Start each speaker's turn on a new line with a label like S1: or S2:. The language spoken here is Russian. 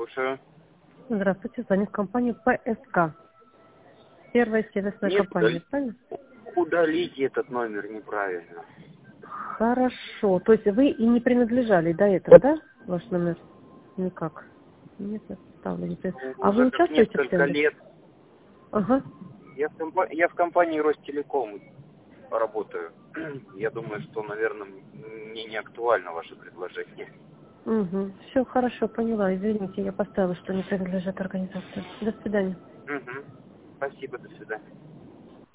S1: Слушаю.
S2: Здравствуйте, звонит компания ПСК. Первая сервисная
S1: Нет,
S2: компания, правильно?
S1: удалите этот номер неправильно.
S2: Хорошо. То есть вы и не принадлежали до этого, да? Ваш номер? Никак. Нет, оставлен. А вы
S1: Уже как
S2: участвуете в
S1: несколько
S2: тендере?
S1: лет.
S2: Ага.
S1: Я в компании Ростелеком работаю. Я думаю, что, наверное, мне не актуально ваше предложение.
S2: Угу. Все, хорошо, поняла. Извините, я поставила, что не принадлежит организации. До свидания.
S1: Угу. Спасибо, до свидания.